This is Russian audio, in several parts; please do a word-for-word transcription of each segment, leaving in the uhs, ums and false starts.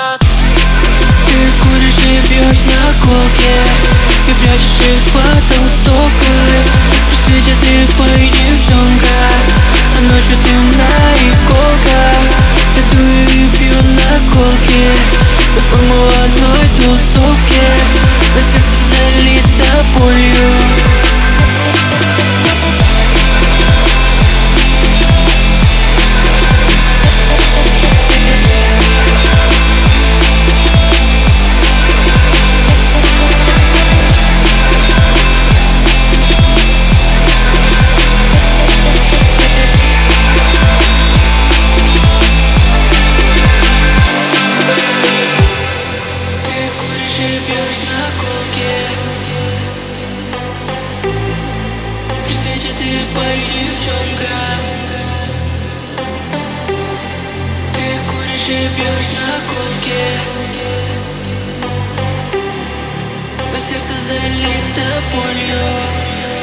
назад. Ты куришь и бьешь на колке, и прячешь их под толстовкой. При свете ты пой, девчонка, а ночью ты на иголках. Я дую и пью на колке, с тобой мы в одной тусовке. На сердце залито болью. При свете ты пой, девчонка. Ты куришь и пьешь на колке, на сердце залито болью.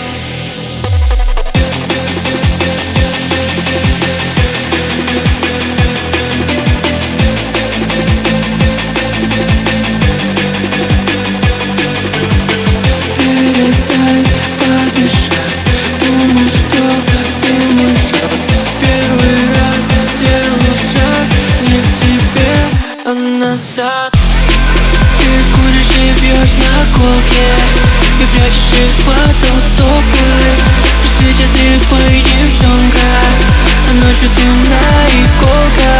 Назад. Ты куришь и бьешь на колке, и прячешь их под толстовкой. При свете ты пой, девчонка, а ночью ты на иголках.